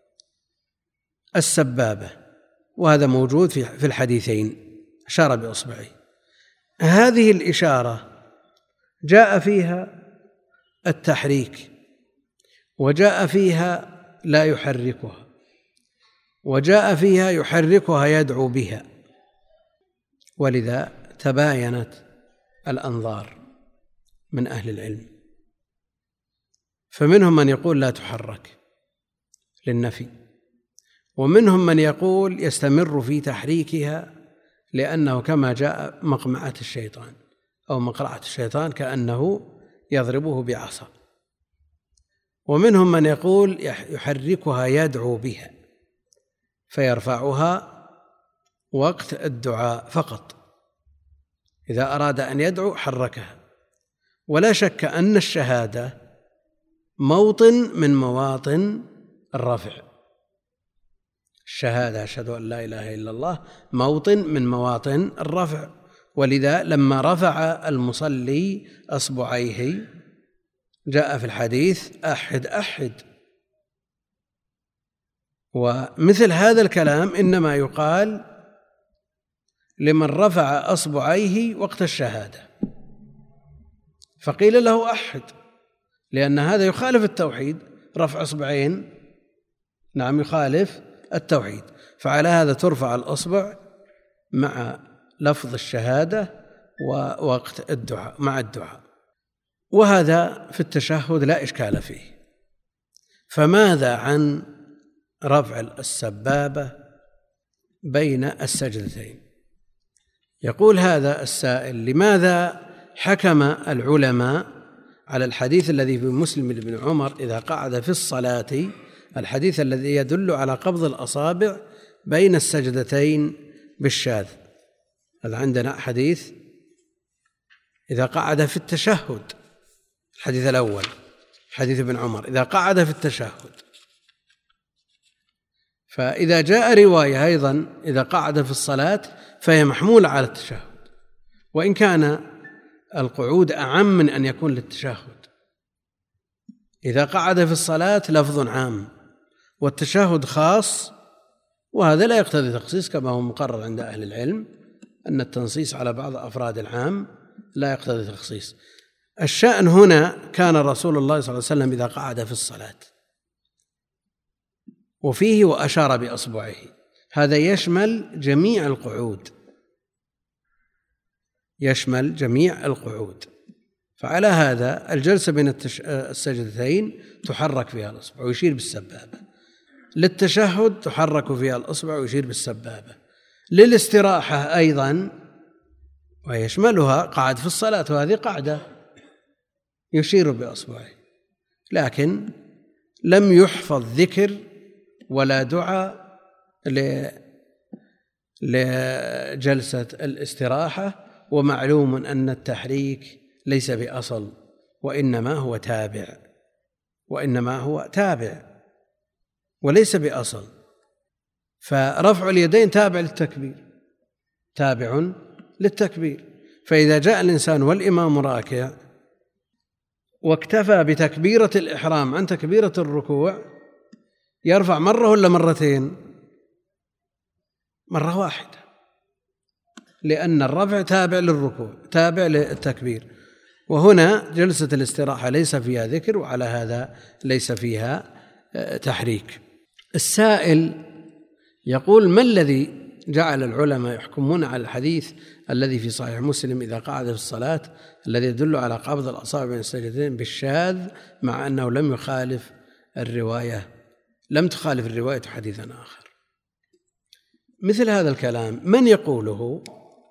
السبابة، وهذا موجود في الحديثين، أشار بإصبعه. هذه الإشارة جاء فيها التحريك، وجاء فيها لا يحركها، وجاء فيها يحركها يدعو بها، ولذا تباينت الأنظار من أهل العلم. فمنهم من يقول لا تحرك للنفي، ومنهم من يقول يستمر في تحريكها لأنه كما جاء مقمعة الشيطان أو مقرعة الشيطان كأنه يضربه بعصا. ومنهم من يقول يحركها يدعو بها فيرفعها وقت الدعاء فقط، إذا أراد أن يدعو حركها. ولا شك أن الشهادة موطن من مواطن الرفع، الشهادة أشهد أن لا إله إلا الله موطن من مواطن الرفع، ولذا لما رفع المصلي أصبعيه جاء في الحديث أحد أحد. ومثل هذا الكلام إنما يقال لمن رفع أصبعيه وقت الشهادة، فقيل له أحد، لأن هذا يخالف التوحيد، رفع أصبعين نعم يخالف التوحيد، فعلى هذا ترفع الأصبع مع لفظ الشهادة ووقت الدعاء مع الدعاء، وهذا في التشهد لا إشكال فيه. فماذا عن رفع السبابة بين السجدتين؟ يقول هذا السائل: لماذا حكم العلماء على الحديث الذي في مسلم بن عمر إذا قعد في الصلاة، الحديث الذي يدل على قبض الأصابع بين السجدتين بالشاذ؟ هذا عندنا حديث إذا قعد في التشهد، الحديث الأول حديث ابن عمر إذا قعد في التشهد، فإذا جاء رواية أيضا إذا قعد في الصلاة فهي محمولة على التشهد، وإن كان القعود أعم من أن يكون للتشهد. إذا قعد في الصلاة لفظ عام والتشهد خاص، وهذا لا يقتضي تخصيص كما هو مقرر عند أهل العلم أن التنصيص على بعض أفراد العام لا يقتضي تخصيص. الشأن هنا كان رسول الله صلى الله عليه وسلم إذا قعد في الصلاة وفيه وأشار بأصبعه، هذا يشمل جميع القعود، يشمل جميع القعود. فعلى هذا الجلسة بين السجدتين تحرك فيها الأصبع ويشير بالسبابة، للتشهد تحرك فيها الأصبع ويشير بالسبابة، للاستراحة أيضا ويشملها قعد في الصلاة وهذه قعدة يشير بأصبعه، لكن لم يحفظ ذكر ولا دعاء لجلسة الاستراحة. ومعلوم أن التحريك ليس بأصل وإنما هو تابع، وإنما هو تابع وليس بأصل. فرفع اليدين تابع للتكبير، تابع للتكبير. فإذا جاء الإنسان والإمام راكع واكتفى بتكبيرة الإحرام عن تكبيرة الركوع، يرفع مرة ولا مرتين؟ مرة واحدة، لأن الرفع تابع للركوع تابع للتكبير. وهنا جلسة الاستراحة ليس فيها ذكر، وعلى هذا ليس فيها تحريك. السائل يقول: ما الذي جعل العلماء يحكمون على الحديث الذي في صحيح مسلم إذا قعد في الصلاة الذي يدل على قبض الأصابع بين السجدتين بالشاذ، مع أنه لم يخالف الرواية لم تخالف الرواية حديثا آخر؟ مثل هذا الكلام من يقوله؟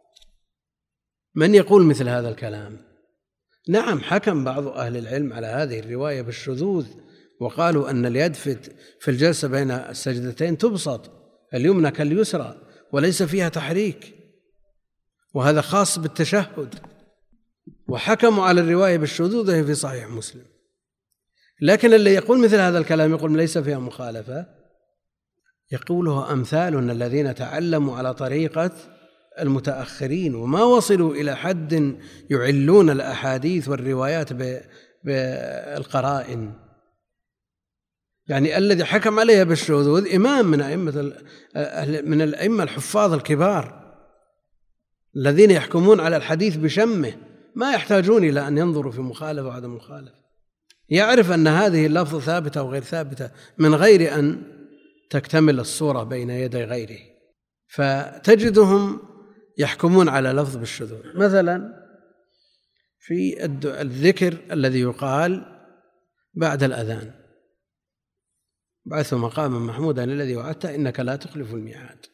من يقول مثل هذا الكلام؟ نعم، حكم بعض أهل العلم على هذه الرواية بالشذوذ، وقالوا أن اليد في الجلسة بين السجدتين تبسط اليمنى كاليسرى وليس فيها تحريك، وهذا خاص بالتشهد، وحكموا على الرواية بالشذوذ وهي في صحيح مسلم. لكن اللي يقول مثل هذا الكلام يقول ليس فيها مخالفة، يقوله أمثالنا الذين تعلموا على طريقة المتأخرين وما وصلوا إلى حد يعلون الأحاديث والروايات بالقرائن. يعني الذي حكم عليها بالشذوذ إمام من أئمة من الأئمة الحفاظ الكبار الذين يحكمون على الحديث بشمه، ما يحتاجون إلى أن ينظروا في مخالفة وعدم مخالفة، يعرف أن هذه اللفظة ثابتة أو غير ثابتة من غير أن تكتمل الصورة بين يدي غيره، فتجدهم يحكمون على لفظ بالشذوذ. مثلا في الذكر الذي يقال بعد الأذان، بعثه مقاما محمودا الذي وعدته إنك لا تخلف الميعاد.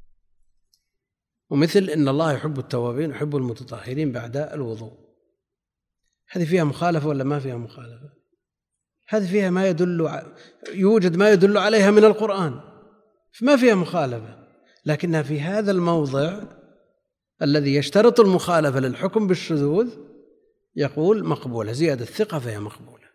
ومثل إن الله يحب التوابين ويحب المتطهرين بعد الوضوء. هذه فيها مخالفة ولا ما فيها مخالفة؟ هذه فيها ما يدل يوجد ما يدل عليها من القرآن، فما فيها مخالفة، لكنها في هذا الموضع الذي يشترط المخالفة للحكم بالشذوذ يقول مقبولة، زيادة الثقة فهي مقبولة،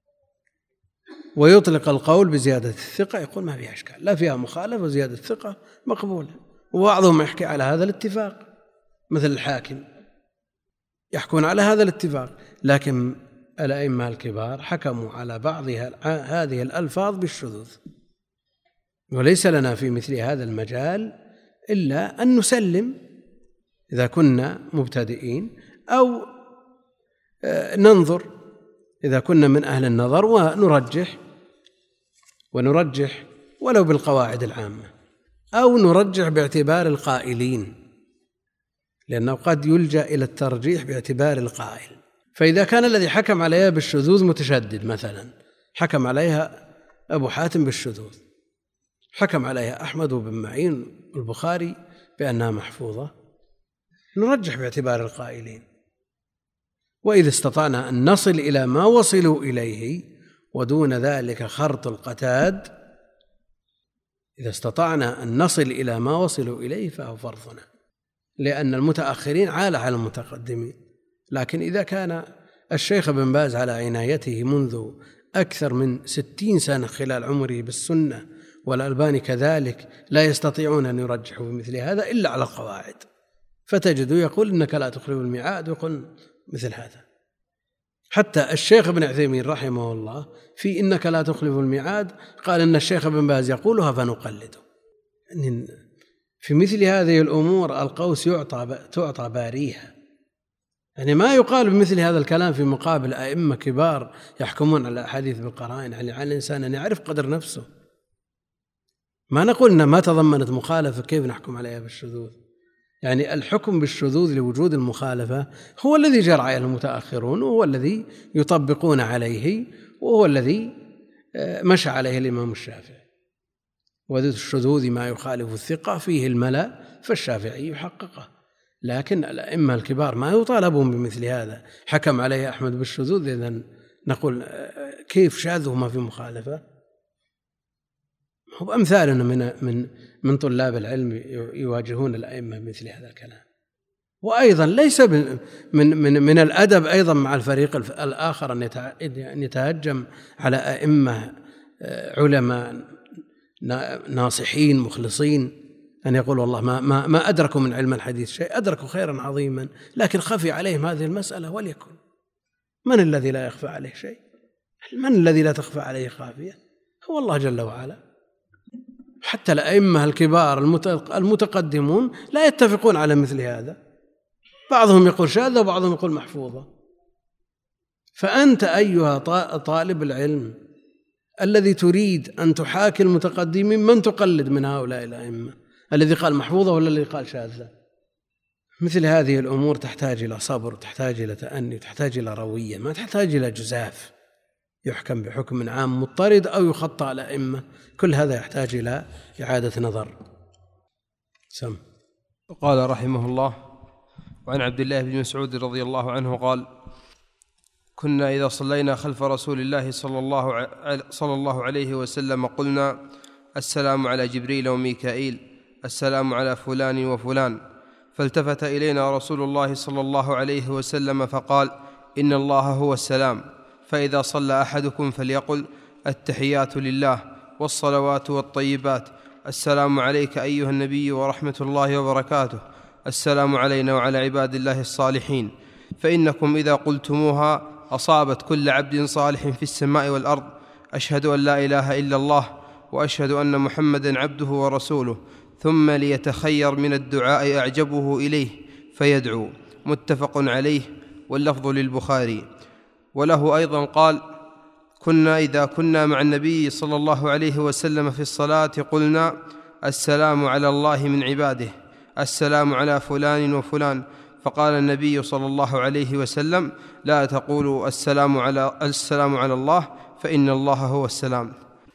ويطلق القول بزيادة الثقة يقول ما فيها إشكال، لا فيها مخالفة وزيادة الثقة مقبولة. وبعضهم يحكي على هذا الاتفاق مثل الحاكم يحكون على هذا الاتفاق، لكن الأئمة الكبار حكموا على بعض هذه الألفاظ بالشذوذ. وليس لنا في مثل هذا المجال إلا أن نسلم إذا كنا مبتدئين، أو ننظر إذا كنا من أهل النظر ونرجح ونرجح ولو بالقواعد العامة، أو نرجح باعتبار القائلين، لأنه قد يلجأ إلى الترجيح باعتبار القائل. فإذا كان الذي حكم عليها بالشذوذ متشدد، مثلا حكم عليها أبو حاتم بالشذوذ، حكم عليها أحمد بن معين البخاري بأنها محفوظة، نرجح باعتبار القائلين. وإذا استطعنا أن نصل إلى ما وصلوا إليه ودون ذلك خرط القتاد، إذا استطعنا أن نصل إلى ما وصلوا إليه فهو فرضنا، لأن المتأخرين عال على المتقدمين. لكن إذا كان الشيخ بن باز على عنايته منذ أكثر من ستين سنة خلال عمره بالسنة، والألباني كذلك، لا يستطيعون أن يرجحوا بمثل هذا إلا على القواعد، فتجد يقول إنك لا تخلف الميعاد ويقول مثل هذا. حتى الشيخ ابن عثيمين رحمه الله في إنك لا تخلف الميعاد قال إن الشيخ بن باز يقولها فنقلده. في مثل هذه الأمور القوس يعطى تعطى باريها، يعني ما يقال بمثل هذا الكلام في مقابل أئمة كبار يحكمون على الأحاديث بالقرائن، يعني على الإنسان أن يعرف قدر نفسه. ما نقول إن ما تضمنت مخالفة كيف نحكم عليها بالشذوذ؟ يعني الحكم بالشذوذ لوجود المخالفة هو الذي جرى عليه المتأخرون، وهو الذي يطبقون عليه، وهو الذي مشى عليه الإمام الشافعي. وذو الشذوذ ما يخالف الثقة فيه الملأ فالشافعي يحققه. لكن الأئمة الكبار ما يطالبون بمثل هذا، حكم عليه أحمد بالشذوذ إذن نقول كيف شاذ وما في مخالفة؟ هو أمثالنا من من من طلاب العلم يواجهون الأئمة مثل هذا الكلام. وأيضا ليس من من من الأدب أيضا مع الفريق الآخر أن يتهجم على أئمة علماء ناصحين مخلصين، أن يقول والله ما ما ما أدركوا من علم الحديث شيء، أدركوا خيرا عظيما لكن خفي عليهم هذه المسألة. وليكن من الذي لا يخفى عليه شيء؟ من الذي لا تخفى عليه خافية؟ هو الله جل وعلا. حتى الأئمة الكبار المتقدمون لا يتفقون على مثل هذا، بعضهم يقول شاذة وبعضهم يقول محفوظة. فأنت أيها طالب العلم الذي تريد أن تحاكي المتقدمين، من تقلد من هؤلاء الأئمة؟ الذي قال محفوظة ولا الذي قال شاذة؟ مثل هذه الأمور تحتاج إلى صبر، تحتاج إلى تأني، تحتاج إلى روية، ما تحتاج إلى جزاف يحكم بحكم عام مضطرد أو يخطى على الأئمة. كل هذا يحتاج إلى إعادة نظر. سم. قال رحمه الله: وعن عبد الله بن مسعود رضي الله عنه قال: كنا إذا صلينا خلف رسول الله صلى الله صلى الله عليه وسلم قلنا: السلام على جبريل وميكائيل، السلام على فلان وفلان. فالتفت إلينا رسول الله صلى الله عليه وسلم فقال: إن الله هو السلام، فإذا صلى أحدكم فليقل: التحيات لله والصلوات والطيبات، السلام عليك أيها النبي ورحمة الله وبركاته، السلام علينا وعلى عباد الله الصالحين. فإنكم إذا قلتموها أصابت كل عبد صالح في السماء والأرض. أشهد أن لا إله إلا الله وأشهد أن محمدا عبده ورسوله. ثم ليتخير من الدعاء أعجبه إليه فيدعو. متفق عليه، واللفظ للبخاري. وله أيضا قال: كنا إذا كنا مع النبي صلى الله عليه وسلم في الصلاة قلنا: السلام على الله من عباده، السلام على فلان وفلان. فقال النبي صلى الله عليه وسلم: لا تقولوا السلام على السلام على الله، فإن الله هو السلام.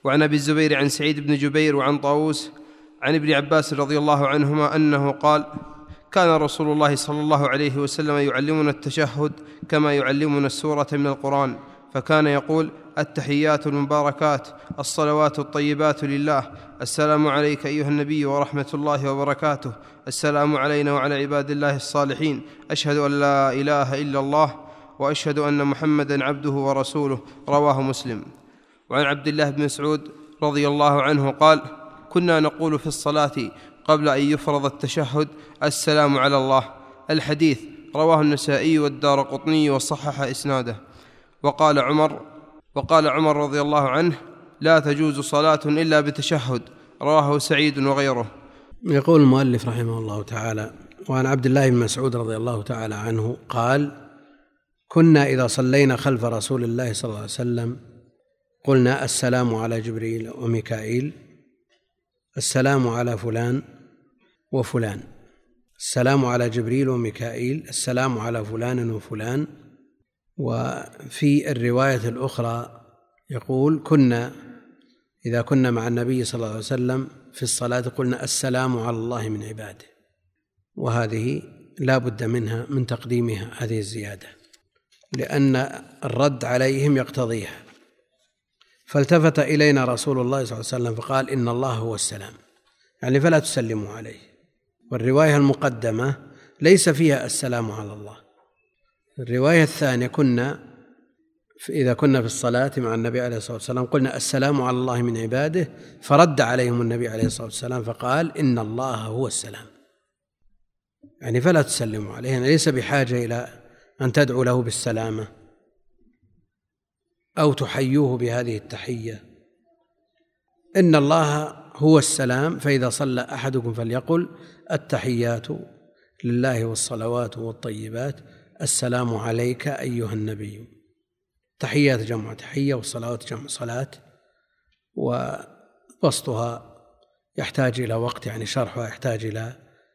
وعن أبي الزبير عن سعيد بن جبير وعن طاووس عن ابن عباس رضي الله عنهما أنه قال: كان رسول الله صلى الله عليه وسلم يعلمنا التشهد كما يعلمنا السورة من القرآن، فكان يقول: التحيات المباركات الصلوات الطيبات لله، السلام عليك أيها النبي ورحمة الله وبركاته، السلام علينا وعلى عباد الله الصالحين، أشهد أن لا إله إلا الله وأشهد أن محمدا عبده ورسوله. رواه مسلم. وعن عبد الله بن مسعود رضي الله عنه قال: كنا نقول في الصلاة قبل أن يفرض التشهد: السلام على الله. الحديث رواه النسائي والدارقطني وصحح إسناده. وقال عمر وقال عمر رضي الله عنه: لا تجوز صلاة إلا بتشهد. رواه سعيد وغيره. يقول المؤلف رحمه الله تعالى: وعن عبد الله بن مسعود رضي الله تعالى عنه قال: كنا إذا صلينا خلف رسول الله صلى الله عليه وسلم قلنا: السلام على جبريل وميكائيل، السلام على فلان وفلان، السلام على جبريل وميكائيل، السلام على فلان وفلان. وفي الرواية الأخرى يقول: كنا إذا كنا مع النبي صلى الله عليه وسلم في الصلاة قلنا: السلام على الله من عباده. وهذه لا بد منها من تقديمها هذه الزيادة، لأن الرد عليهم يقتضيها. فالتفت إلينا رسول الله صلى الله عليه وسلم فقال: إن الله هو السلام، يعني فلا تسلموا عليه. والرواية المقدمة ليس فيها السلام على الله. الرواية الثانية: كنا إذا كنا في الصلاة مع النبي عليه الصلاة والسلام قلنا: السلام على الله من عباده، فرد عليهم النبي عليه الصلاة والسلام فقال: إن الله هو السلام، يعني فلا تسلموا عليه، يعني ليس بحاجة إلى أن تدعو له بالسلامة أو تحيوه بهذه التحية. إن الله هو السلام، فإذا صلى أحدكم فليقل: التحيات لله والصلوات والطيبات، السلام عليك أيها النبي. تحيات جمع تحية، والصلوات جمع صلاة، وبسطها يحتاج إلى وقت، يعني شرحها يحتاج إلى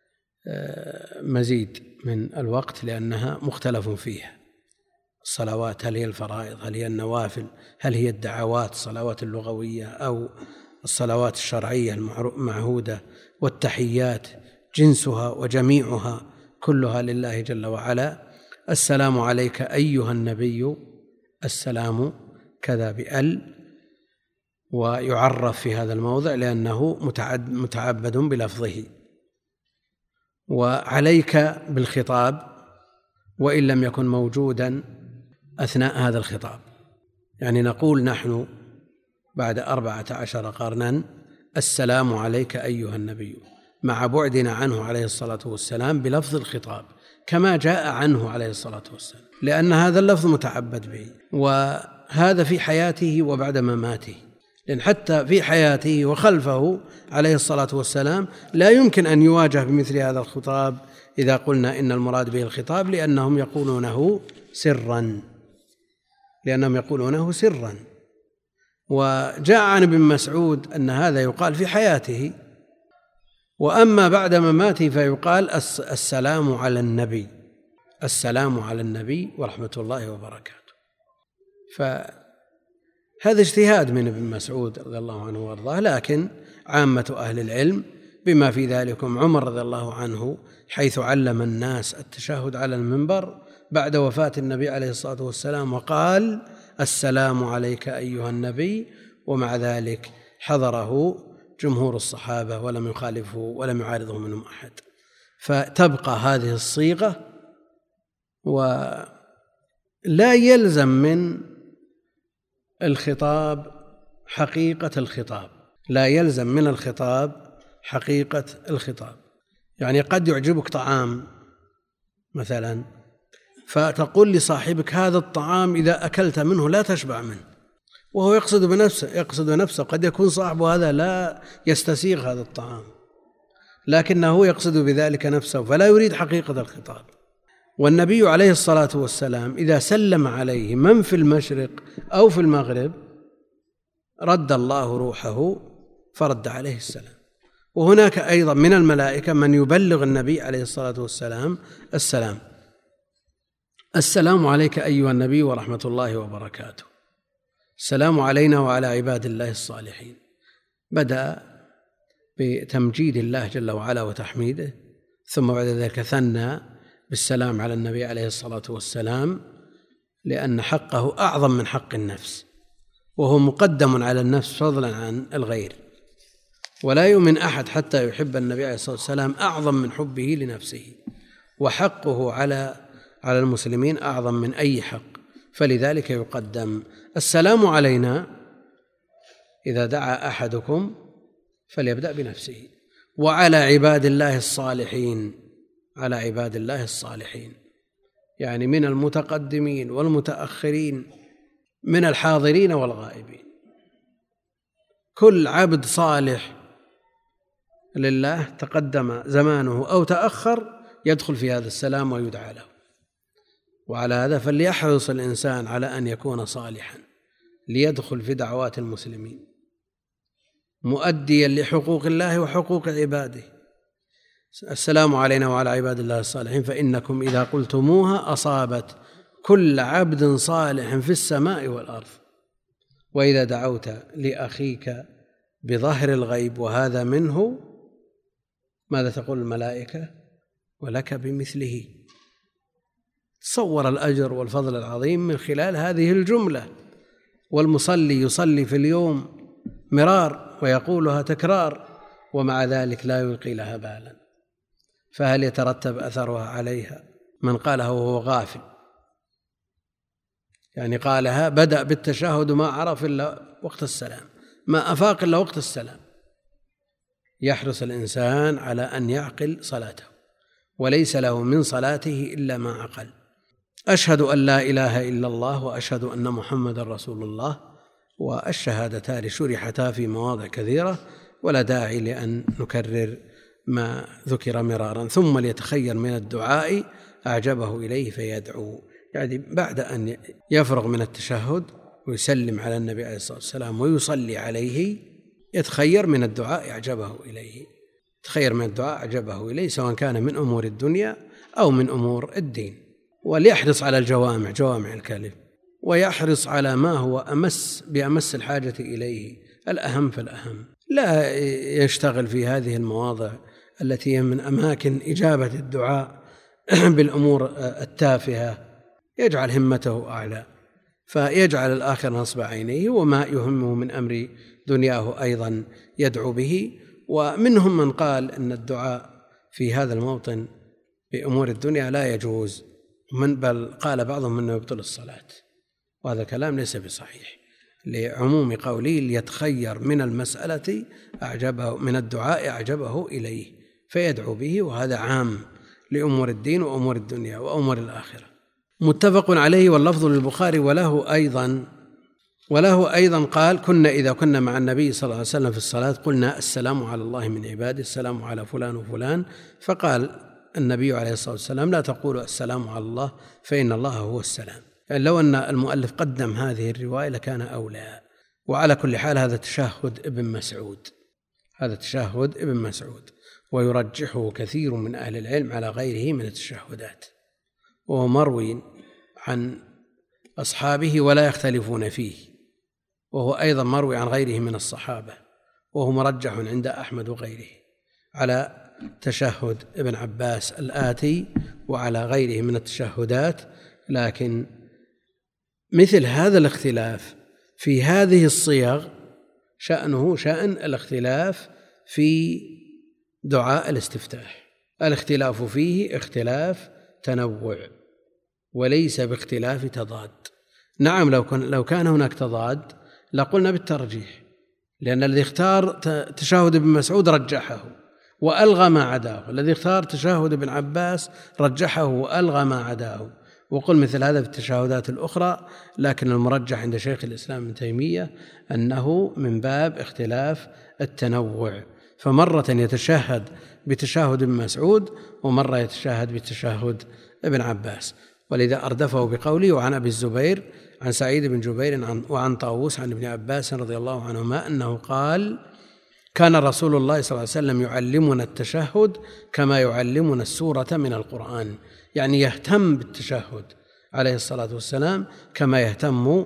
مزيد من الوقت، لأنها مختلف فيها. الصلوات هل هي الفرائض، هل هي النوافل، هل هي الدعوات الصلوات اللغوية أو الصلوات الشرعية المعهودة. والتحيات جنسها وجميعها كلها لله جل وعلا. السلام عليك أيها النبي، السلام كذا بأل، ويعرف في هذا الموضع لأنه متعبد بلفظه. وعليك بالخطاب وإن لم يكن موجودا أثناء هذا الخطاب، يعني نقول نحن بعد أربعة عشر قرنا: السلام عليك أيها النبي، مع بعدنا عنه عليه الصلاة والسلام بلفظ الخطاب كما جاء عنه عليه الصلاة والسلام، لأن هذا اللفظ متعبد به. وهذا في حياته وبعد مماته، لأن حتى في حياته وخلفه عليه الصلاة والسلام لا يمكن أن يواجه بمثل هذا الخطاب إذا قلنا إن المراد به الخطاب، لأنهم يقولونه سرا لأنهم يقولونه سرا وجاء عن ابن مسعود أن هذا يقال في حياته، وأما بعد مماته فيقال: السلام على النبي، السلام على النبي ورحمة الله وبركاته. فهذا اجتهاد من ابن مسعود رضي الله عنه وارضاه، لكن عامة أهل العلم بما في ذلكم عمر رضي الله عنه، حيث علم الناس التشهد على المنبر بعد وفاة النبي عليه الصلاة والسلام وقال: السلام عليك أيها النبي، ومع ذلك حضره جمهور الصحابة ولم يخالفه ولم يعارضه منهم أحد. فتبقى هذه الصيغة، ولا يلزم من الخطاب حقيقة الخطاب، لا يلزم من الخطاب حقيقة الخطاب. يعني قد يعجبك طعام مثلا فتقول لصاحبك: هذا الطعام إذا أكلت منه لا تشبع منه، وهو يقصد بنفسه يقصد نفسه قد يكون صاحبه هذا لا يستسيغ هذا الطعام، لكنه يقصد بذلك نفسه، فلا يريد حقيقة الخطاب. والنبي عليه الصلاة والسلام إذا سلم عليه من في المشرق أو في المغرب رد الله روحه فرد عليه السلام. وهناك أيضا من الملائكة من يبلغ النبي عليه الصلاة والسلام السلام: السلام عليك أيها النبي ورحمة الله وبركاته، السلام علينا وعلى عباد الله الصالحين. بدأ بتمجيد الله جل وعلا وتحميده، ثم بعد ذلك ثنى بالسلام على النبي عليه الصلاة والسلام، لأن حقه أعظم من حق النفس، وهو مقدم على النفس فضلا عن الغير، ولا يؤمن أحد حتى يحب النبي عليه الصلاة والسلام أعظم من حبه لنفسه، وحقه على على المسلمين أعظم من أي حق، فلذلك يقدم. السلام علينا إذا دعا أحدكم فليبدأ بنفسه، وعلى عباد الله الصالحين، على عباد الله الصالحين يعني من المتقدمين والمتأخرين، من الحاضرين والغائبين. كل عبد صالح لله تقدم زمانه أو تأخر يدخل في هذا السلام ويدعى له. وعلى هذا فليحرص الإنسان على أن يكون صالحا ليدخل في دعوات المسلمين مؤديا لحقوق الله وحقوق عباده. السلام علينا وعلى عباد الله الصالحين فإنكم إذا قلتموها أصابت كل عبد صالح في السماء والأرض. وإذا دعوت لأخيك بظهر الغيب وهذا منه، ماذا تقول الملائكة؟ ولك بمثله. تصور الأجر والفضل العظيم من خلال هذه الجملة. والمصلي يصلي في اليوم مرار ويقولها تكرار، ومع ذلك لا يلقي لها بالا، فهل يترتب أثرها عليها؟ من قالها وهو غافل، يعني قالها بدأ بالتشهد ما عرف إلا وقت السلام، ما أفاق إلا وقت السلام. يحرص الإنسان على أن يعقل صلاته، وليس له من صلاته إلا ما عقل. أشهد أن لا إله إلا الله وأشهد أن محمد رسول الله، والشهادتان شرحتا في مواضع كثيرة ولا داعي لأن نكرر ما ذكر مرارا. ثم ليتخير من الدعاء أعجبه إليه فيدعو، يعني بعد أن يفرغ من التشهد ويسلم على النبي عليه الصلاة والسلام ويصلي عليه، يتخير من الدعاء أعجبه إليه، يتخير من الدعاء أعجبه إليه سواء كان من أمور الدنيا أو من أمور الدين. وليحرص على الجوامع، جوامع الكلم، ويحرص على ما هو أمس بأمس الحاجة إليه، الأهم فالأهم. لا يشتغل في هذه المواضع التي هي من أماكن إجابة الدعاء بالأمور التافهة، يجعل همته أعلى، فيجعل الآخر نصب عينيه، وما يهمه من أمر دنياه أيضا يدعو به. ومنهم من قال أن الدعاء في هذا الموطن بأمور الدنيا لا يجوز، من بل قال بعضهم أنه يبطل الصلاة، وهذا الكلام ليس بصحيح، لعموم قوله ليتخير من المسألة أعجبه من الدعاء أعجبه إليه فيدعو به، وهذا عام لأمور الدين وأمور الدنيا وأمور الآخرة. متفق عليه واللفظ للبخاري وله أيضا وله أيضا قال: كنا إذا كنا مع النبي صلى الله عليه وسلم في الصلاة قلنا السلام على الله من عباده، السلام على فلان وفلان. فقال النبي عليه الصلاة والسلام: لا تقولوا السلام على الله فإن الله هو السلام. يعني لو أن المؤلف قدم هذه الرواية لكان أولى. وعلى كل حال هذا تشهد ابن مسعود، هذا تشهد ابن مسعود، ويرجحه كثير من أهل العلم على غيره من التشهدات، وهو مروي عن أصحابه ولا يختلفون فيه، وهو أيضا مروي عن غيره من الصحابة، وهو مرجح عند أحمد وغيره على تشهد ابن عباس الآتي وعلى غيره من التشهدات. لكن مثل هذا الاختلاف في هذه الصيغ شأنه شأن الاختلاف في دعاء الاستفتاح، الاختلاف فيه اختلاف تنوع وليس باختلاف تضاد. نعم لو كان لو كان هناك تضاد لقلنا بالترجيح، لأن الذي اختار تشهد ابن مسعود رجحه وألغى ما عداه، الذي اختار تشهد ابن عباس رجحه وألغى ما عداه. وقل مثل هذا في التشهدات الأخرى، لكن المرجح عند شيخ الإسلام ابن تيمية أنه من باب اختلاف التنوع، فمرة يتشهد بتشهد ابن مسعود ومرة يتشهد بتشهد ابن عباس. ولذا أردفه بقوله: وعن أبي الزبير عن سعيد بن جبير وعن طاووس عن ابن عباس رضي الله عنهما أنه قال: كان رسول الله صلى الله عليه وسلم يعلمنا التشهد كما يعلمنا السورة من القرآن، يعني يهتم بالتشهد عليه الصلاة والسلام كما يهتم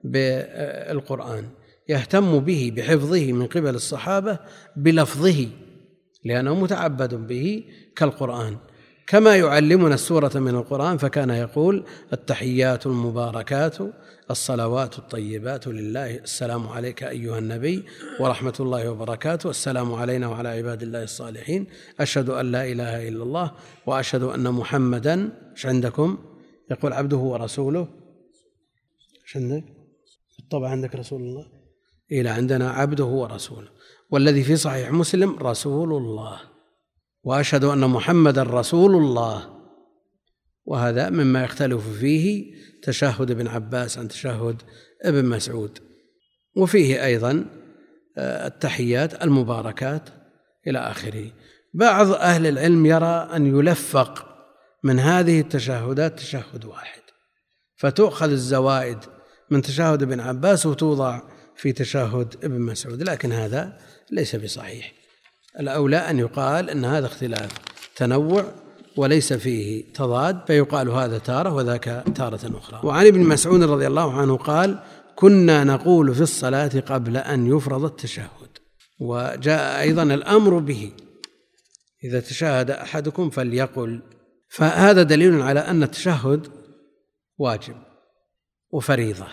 بالقرآن، يهتم به بحفظه من قبل الصحابة بلفظه لأنه متعبد به كالقرآن، كما يعلمنا السورة من القرآن، فكان يقول: التحيات المباركات الصلوات الطيبات لله، السلام عليك أيها النبي ورحمة الله وبركاته، السلام علينا وعلى عباد الله الصالحين، أشهد أن لا إله إلا الله وأشهد أن محمدا، إيش عندكم؟ يقول عبده ورسوله. إيش عندك؟ طبعا عندك رسول الله. إلى عندنا عبده ورسوله، والذي في صحيح مسلم رسول الله، وأشهد أن محمدا رسول الله. وهذا مما يختلف فيه تشهد ابن عباس عن تشهد ابن مسعود. وفيه أيضا التحيات المباركات إلى آخره. بعض أهل العلم يرى أن يلفق من هذه التشهدات تشهد واحد، فتؤخذ الزوائد من تشهد ابن عباس وتوضع في تشهد ابن مسعود، لكن هذا ليس بصحيح. الأولى أن يقال أن هذا اختلاف تنوع وليس فيه تضاد، فيقال هذا تارة وذاك تارة أخرى. وعن ابن مسعود رضي الله عنه قال: كنا نقول في الصلاة قبل أن يفرض التشهد. وجاء أيضا الأمر به: إذا تشهد أحدكم فليقل. فهذا دليل على أن التشهد واجب وفريضة.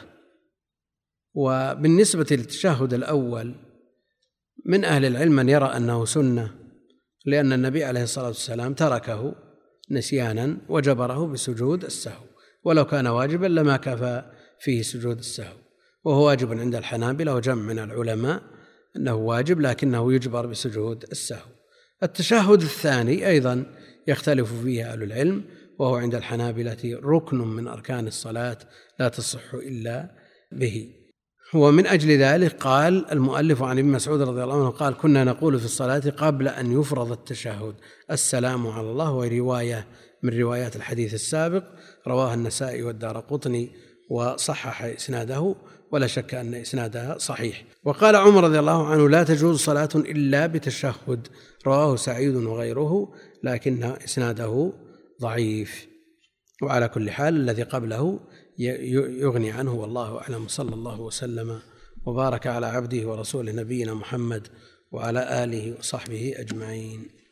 وبالنسبة للتشهد الأول من أهل العلم من يرى أنه سنة، لأن النبي عليه الصلاة والسلام تركه نسيانا وجبره بسجود السهو، ولو كان واجبا لما كفى فيه سجود السهو، وهو واجب عند الحنابلة وجمع من العلماء أنه واجب لكنه يجبر بسجود السهو. التشهد الثاني أيضا يختلف فيه أهل العلم، وهو عند الحنابلة ركن من أركان الصلاة لا تصح إلا به. ومن أجل ذلك قال المؤلف عن ابن مسعود رضي الله عنه قال: كنا نقول في الصلاة قبل أن يفرض التشهد السلام على الله. ورواية من روايات الحديث السابق رواه النسائي والدارقطني وصحح إسناده، ولا شك أن إسنادها صحيح. وقال عمر رضي الله عنه: لا تجوز صلاة إلا بتشهد، رواه سعيد وغيره، لكن إسناده ضعيف. وعلى كل حال الذي قبله يغني عنه، والله أعلم. صلى الله وسلم وبارك على عبده ورسوله نبينا محمد وعلى آله وصحبه أجمعين.